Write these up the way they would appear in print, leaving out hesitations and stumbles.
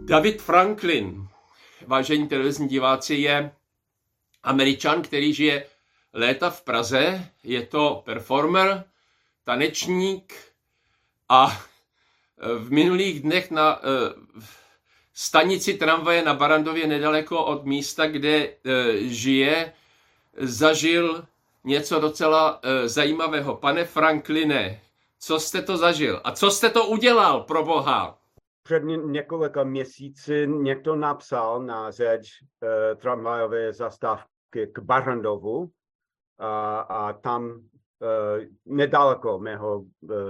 David Franklin, vážení televizní diváci, je Američan, který žije léta v Praze. Je to performer, tanečník a v minulých dnech na stanici tramvaje na Barrandově nedaleko od místa, kde žije, zažil něco docela zajímavého. Pane Frankline, co jste to zažil? A co jste to udělal, pro boha? Před několika měsíci někdo napsal na zeď tramvajové zastávky k Barrandovu a tam nedaleko mého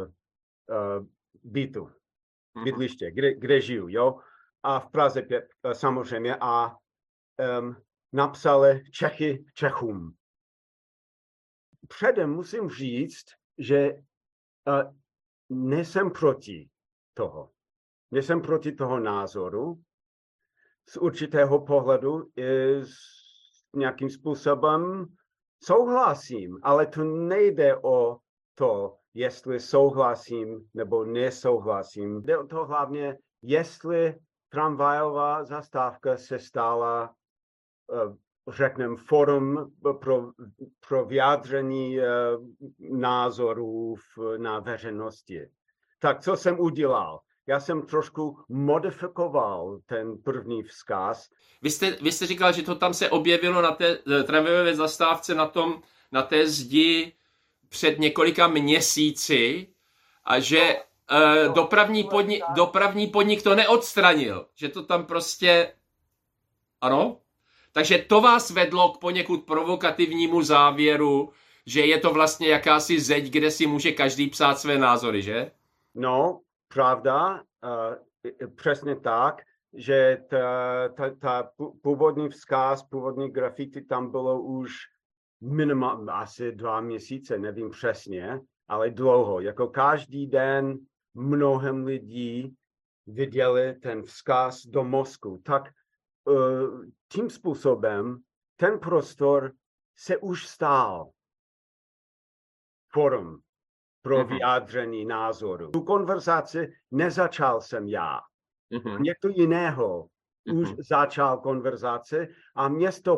bytu, bydliště, kde žiju, jo? A v Praze samozřejmě a napsali Čechy Čechům. Předem musím říct, že nejsem proti toho. Nejsem proti toho názoru. Z určitého pohledu s nějakým způsobem souhlasím, ale to nejde o to, jestli souhlasím nebo nesouhlasím. Jde o to hlavně, jestli tramvajová zastávka se stala, řekneme, forum pro vyjádření názorů na veřejnosti. Tak co jsem udělal? Já jsem trošku modifikoval ten první vzkaz. Vy jste říkal, že to tam se objevilo na té tramvajové zastávce na té zdi před několika měsíci a že dopravní podnik to neodstranil. Že to tam prostě... Ano? Takže to vás vedlo k poněkud provokativnímu závěru, že je to vlastně jakási zeď, kde si může každý psát své názory, že? No, pravda, přesně tak, že ta původní vzkaz, původní grafity tam bylo už minimálně asi 2 měsíce, nevím přesně, ale dlouho. Jako každý den mnohem lidí viděli ten vzkaz do mozku. Tak tím způsobem ten prostor se už stál forum pro vyjádření názoru. Tu konverzaci nezačal jsem já. Někdo jiného už začal konverzaci a město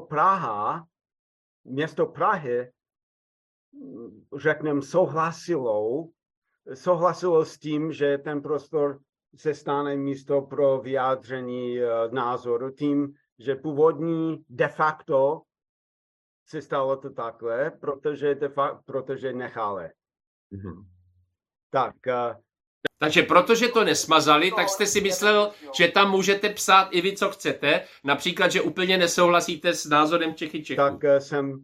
Prahy, řekneme, souhlasilo s tím, že ten prostor se stane místo pro vyjádření názoru, tím, že původní de facto se stalo to takhle, protože nechali. Tak. Takže protože to nesmazali, tak jste si myslel, že tam můžete psát i vy, co chcete, například, že úplně nesouhlasíte s názorem Čechy Čechů. Tak jsem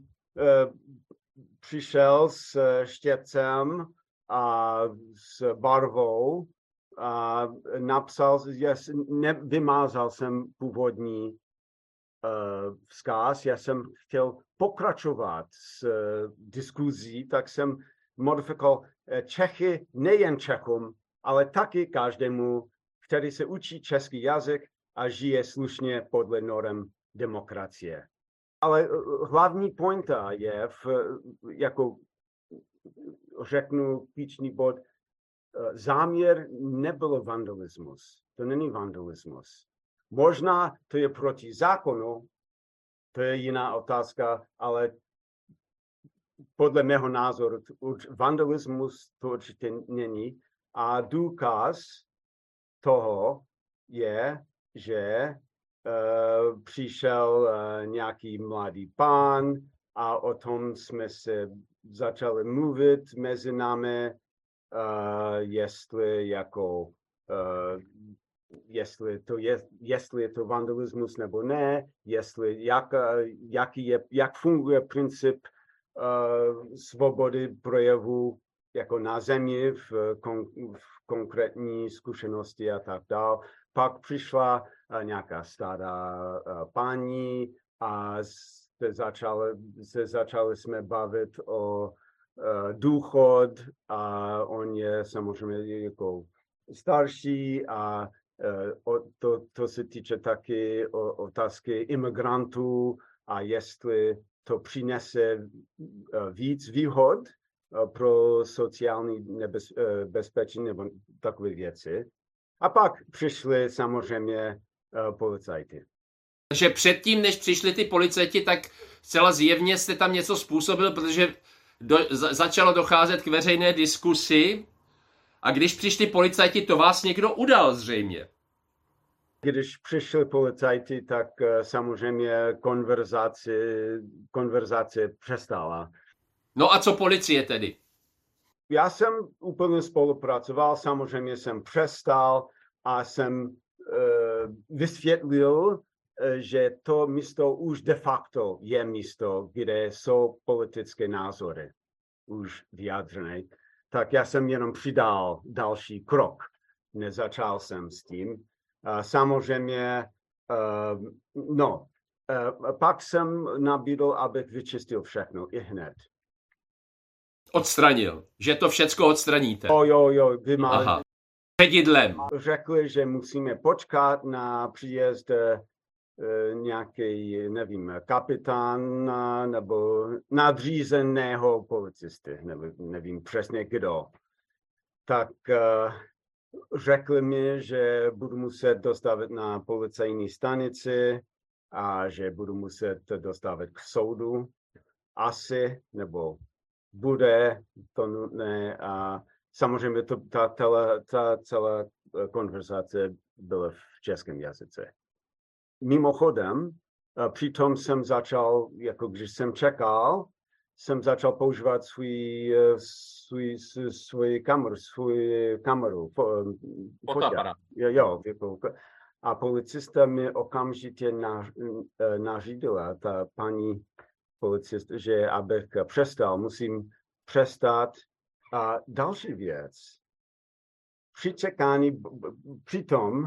přišel s štětcem a s barvou a napsal, vymázal jsem původní vzkaz, já jsem chtěl pokračovat s diskuzí, tak jsem modifikoval Čechy nejen Čechům, ale taky každému, který se učí český jazyk a žije slušně podle norem demokracie. Ale hlavní pointa je, jako řeknu klíčný bod, záměr nebyl vandalismus. To není vandalismus. Možná to je proti zákonu, to je jiná otázka, ale podle mého názoru vandalismus to určitě není. A důkaz toho je, že přišel nějaký mladý pán a o tom jsme se začali mluvit mezi námi, jestli je to vandalismus nebo ne, jak funguje princip svobody projevu jako na zemi v konkrétní zkušenosti a tak dále. Pak přišla nějaká stará paní a začali jsme bavit o důchod a on je samozřejmě jako starší a to se týče taky otázky imigrantů a jestli to přinese víc výhod pro sociální bezpečí nebo takové věci. A pak přišly samozřejmě policajti. Takže předtím, než přišli ty policajti, tak zcela zjevně jste tam něco způsobil, protože začalo docházet k veřejné diskusi a když přišli policajti, to vás někdo udal zřejmě. Když přišli policajti, tak samozřejmě konverzace přestala. No a co policie tedy? Já jsem úplně spolupracoval, samozřejmě jsem přestal a jsem vysvětlil, že to místo už de facto je místo, kde jsou politické názory už vyjádřené. Tak já jsem jenom přidal další krok. Nezačal jsem s tím. Samozřejmě, pak jsem nabídl, abych vyčistil všechno i hned. Odstranil, že to všecko odstraníte. Jo, Aha. Ředidlem. Řekli, že musíme počkat na příjezd nějaký, nevím, kapitán nebo nadřízeného policisty, nevím přesně kdo. Tak řekli mi, že budu muset dostavit na policejní stanici a že budu muset dostavit k soudu. Asi, nebo bude to nutné. A samozřejmě ta celá konverzace byla v českém jazyce. Mimochodem, přitom jsem začal, jako když jsem čekal, jsem začal používat svůj kameru. Fotoaparát. Jo, a policista mi okamžitě nařídila, ta paní policista, že abych přestal, musím přestat. A další věc, při čekání, přitom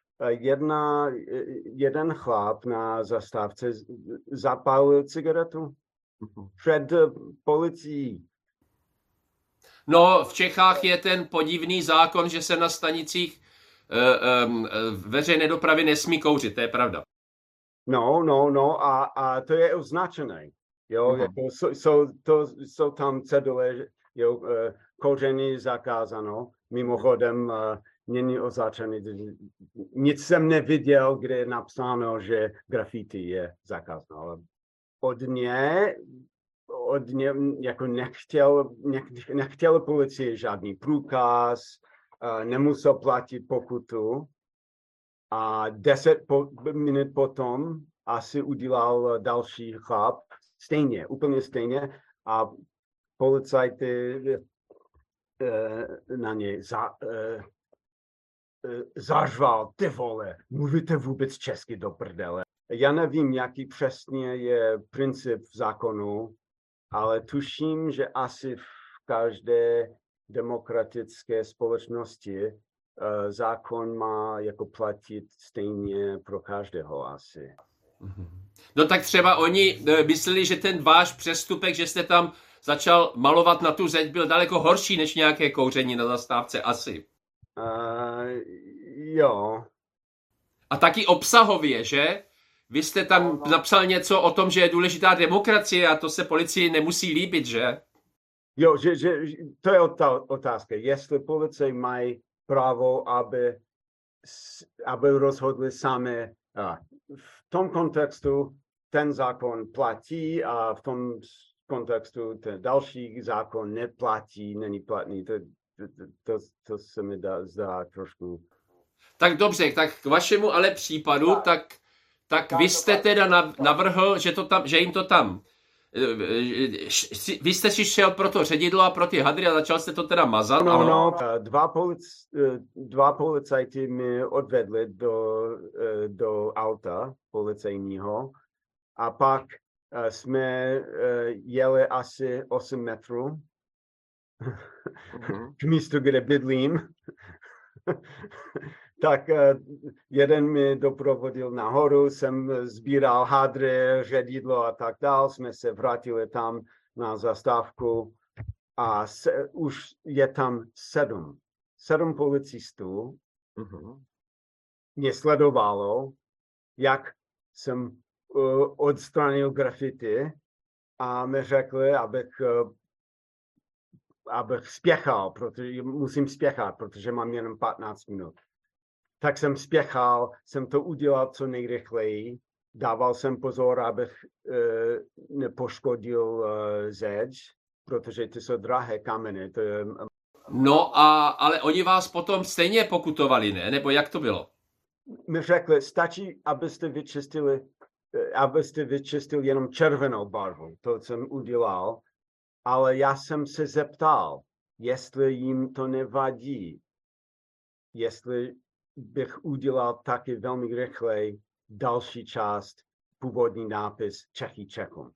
jeden chlap na zastávce zapálil cigaretu před policií. No, v Čechách je ten podivný zákon, že se na stanicích veřejné dopravy nesmí kouřit, to je pravda. No, a to je označené. Jo, jako jsou tam cedule, jo, kouření zakázáno. Mimochodem, není označený. Nic jsem neviděl, kde je napsáno, že graffiti je zakázáno. Ale od ně jako nechtěl policie žádný průkaz, nemusel platit pokutu. A 10 minut potom asi udělal další chlap, úplně stejně. A policajty na něj zařval, ty vole, mluvíte vůbec česky do prdele. Já nevím, jaký přesně je princip v zákonu, ale tuším, že asi v každé demokratické společnosti zákon má jako platit stejně pro každého asi. No tak třeba oni mysleli, že ten váš přestupek, že jste tam začal malovat na tu zeď, byl daleko horší než nějaké kouření na zastávce asi. Jo. A taky obsahově, že? Vy jste tam napsal něco o tom, že je důležitá demokracie a to se policii nemusí líbit, že? Jo, že to je otázka. Jestli policie mají právo, aby rozhodli sami. V tom kontextu ten zákon platí a v tom kontextu ten další zákon neplatí, není platný. To se mi zdá trošku. Tak dobře, tak k vašemu ale případu, tak vy jste teda navrhl, že jim to tam. Vy jste si šel pro to ředidlo a pro ty hadry a začal jste to teda mazat? No, dva policajti mi odvedli do auta policejního a pak jsme jeli asi 8 metrů k místu, kde bydlím. Tak jeden mi doprovodil nahoru, jsem sbíral hadry, ředidlo a tak dál, jsme se vrátili tam na zastávku a už je tam 7 policistů. Mě sledovalo, jak jsem odstranil graffiti a mi řekli, abych spěchal, protože musím spěchat, protože mám jenom 15 minut. tak jsem spěchal, jsem to udělal co nejrychleji. Dával jsem pozor, abych nepoškodil zeď, protože ty jsou drahé kameny. To je... No, ale oni vás potom stejně pokutovali, ne? Nebo jak to bylo? Mi řekli, stačí, abyste vyčistili jenom červenou barvu. To jsem udělal. Ale já jsem se zeptal, jestli jim to nevadí. Jestli bych udělal taky velmi rychle další část, původní nápis Čechy Čechům.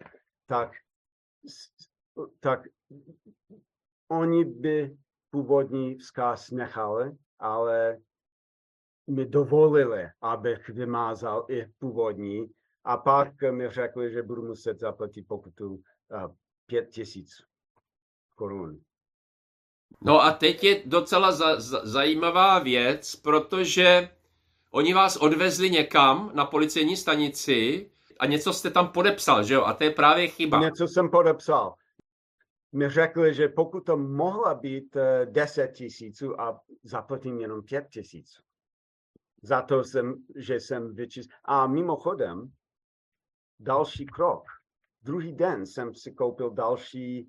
Tak oni by původní vzkaz nechali, ale mi dovolili, abych vymázal i původní. A pak mi řekli, že budu muset zaplatit pokutu 5,000 korun. No a teď je docela zajímavá věc, protože oni vás odvezli někam na policejní stanici a něco jste tam podepsal, že jo? A to je právě chyba. Něco jsem podepsal. Mi řekli, že pokud to mohla být 10 000 a zaplatím jenom 5 000. Za to, že jsem vyčistil. A mimochodem, další krok. Druhý den jsem si koupil další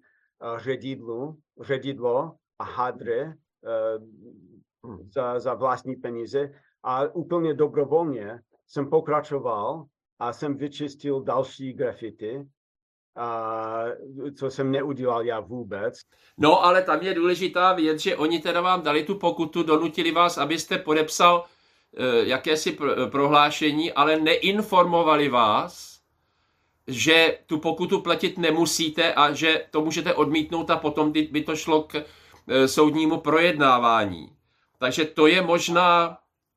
ředidlo a hadry za vlastní peníze a úplně dobrovolně jsem pokračoval a jsem vyčistil další grafity, co jsem neudělal já vůbec. No, ale tam je důležitá věc, že oni teda vám dali tu pokutu, donutili vás, abyste podepsal jakési prohlášení, ale neinformovali vás, že tu pokutu platit nemusíte a že to můžete odmítnout a potom by to šlo k soudnímu projednávání. Takže to je možná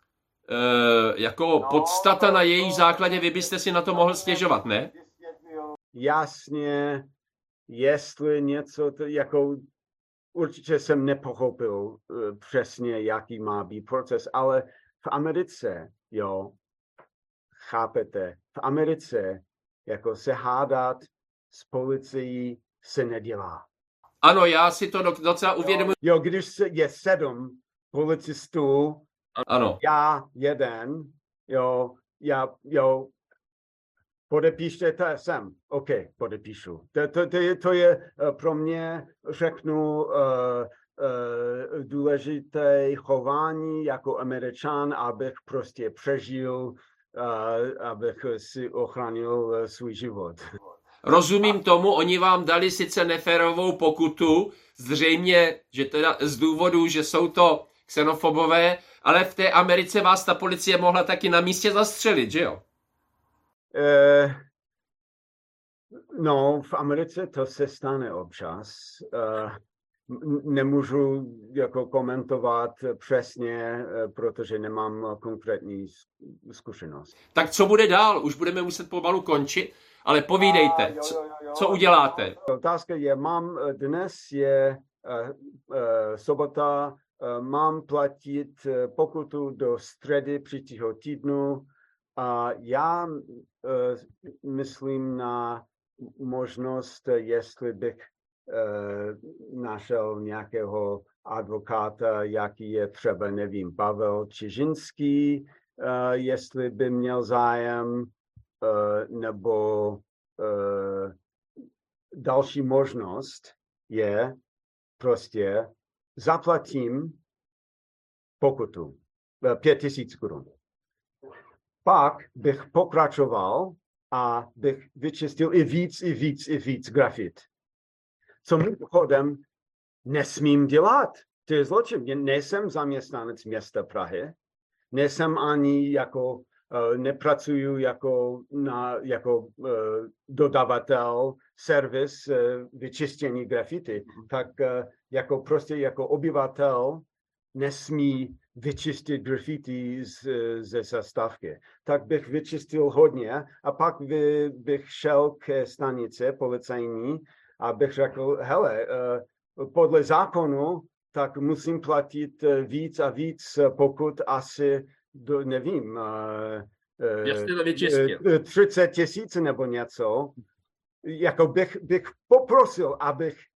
jako podstata, na její základě vy byste si na to mohl stěžovat, ne? Jasně, jestli něco, jako určitě jsem nepochopil přesně, jaký má být proces, ale v Americe, jo, chápete, v Americe jako se hádat s policií se nedělá. Ano, já si to docela uvědomuji. Jo, když je 7 policistů, ano. Já jeden, podepíšte to sem. OK, podepíšu. To je pro mě, řeknu, důležité chování jako Američan, abych prostě přežil, abych si ochránil svůj život. Rozumím tomu, oni vám dali sice neférovou pokutu, zřejmě, že teda z důvodu, že jsou to xenofobové, ale v té Americe vás ta policie mohla taky na místě zastřelit, že jo? No, v Americe to se stane občas. Nemůžu jako komentovat přesně, protože nemám konkrétní zkušenost. Tak co bude dál? Už budeme muset pomalu končit, ale povídejte, co uděláte? Otázka je, dnes je sobota, mám platit pokutu do středy příštího týdnu a já myslím na možnost, jestli bych našel nějakého advokáta, jaký je třeba, nevím, Pavel Čižinský, jestli by měl zájem, nebo další možnost je prostě zaplatím pokutu 5,000 korun. Pak bych pokračoval a bych vyčistil i víc grafit. Co mimochodem nesmím dělat. To je zločin. Nejsem zaměstnanec města Prahy, nejsem ani jako, nepracuju jako dodavatel, servis vyčištění grafity. Tak jako prostě jako obyvatel nesmí vyčistit grafity ze zastávky. Tak bych vyčistil hodně a pak bych šel ke stanici policejní a bych řekl, hele, podle zákonu, tak musím platit víc a víc, pokud asi, nevím, 30 000 nebo něco. Jako bych poprosil,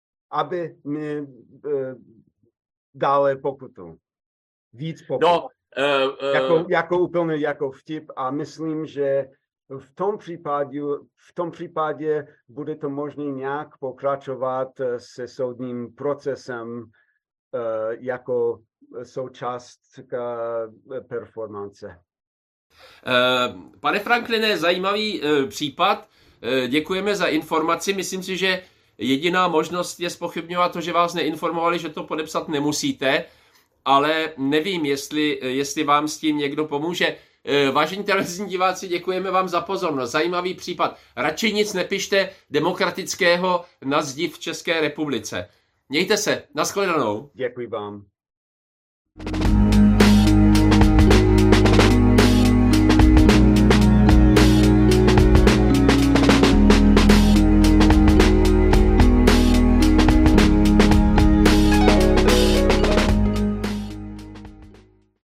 aby mi dali pokutu. Víc pokutu. No, Jako úplně jako vtip a myslím, že v tom případě bude to možné nějak pokračovat se soudním procesem jako součást performance. Pane Frankline, zajímavý případ. Děkujeme za informaci. Myslím si, že jediná možnost je zpochybňovat to, že vás neinformovali, že to podepsat nemusíte, ale nevím, jestli vám s tím někdo pomůže. Vážení televizní diváci, děkujeme vám za pozornost. Zajímavý případ. Radši nic nepište demokratického na zdi v České republice. Mějte se. Nashledanou. Děkuji vám.